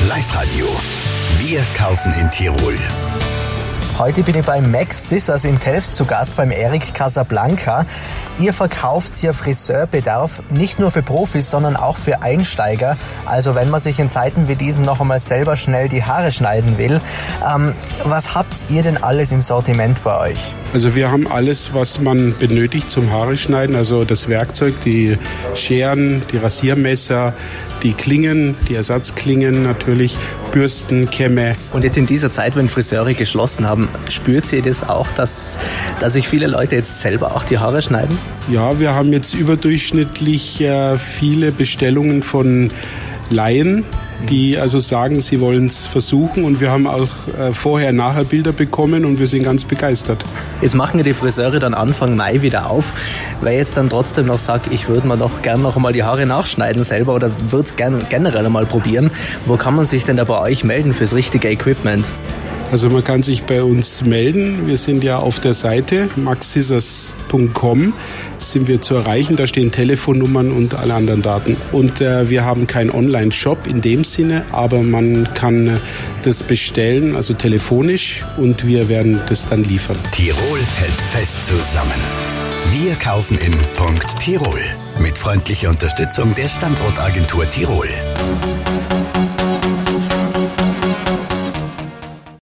Live-Radio. Wir kaufen in Tirol. Heute bin ich bei Max Scissors in Telfs zu Gast beim Eric Casablanca. Ihr verkauft ja Friseurbedarf nicht nur für Profis, sondern auch für Einsteiger. Also wenn man sich in Zeiten wie diesen noch einmal selber schnell die Haare schneiden will. Was habt ihr denn alles im Sortiment bei euch? Also wir haben alles, was man benötigt zum Haare schneiden. Also das Werkzeug, die Scheren, die Rasiermesser, die Klingen, die Ersatzklingen natürlich, Bürsten, Kämme. Und jetzt in dieser Zeit, wenn Friseure geschlossen haben, spürt ihr das auch, dass sich viele Leute jetzt selber auch die Haare schneiden? Ja, wir haben jetzt überdurchschnittlich viele Bestellungen von Laien, die also sagen, sie wollen es versuchen, und wir haben auch vorher-nachher Bilder bekommen und wir sind ganz begeistert. Jetzt machen ja die Friseure dann Anfang Mai wieder auf. Wer jetzt dann trotzdem noch sagt, ich würde mir doch gerne noch einmal die Haare nachschneiden selber oder würde es generell einmal probieren, wo kann man sich denn da bei euch melden fürs richtige Equipment? Also man kann sich bei uns melden. Wir sind ja auf der Seite maxscissors.com sind wir zu erreichen. Da stehen Telefonnummern und alle anderen Daten. Und wir haben keinen Online-Shop in dem Sinne, aber man kann das bestellen, also telefonisch, und wir werden das dann liefern. Tirol hält fest zusammen. Wir kaufen in Tirol mit freundlicher Unterstützung der Standortagentur Tirol.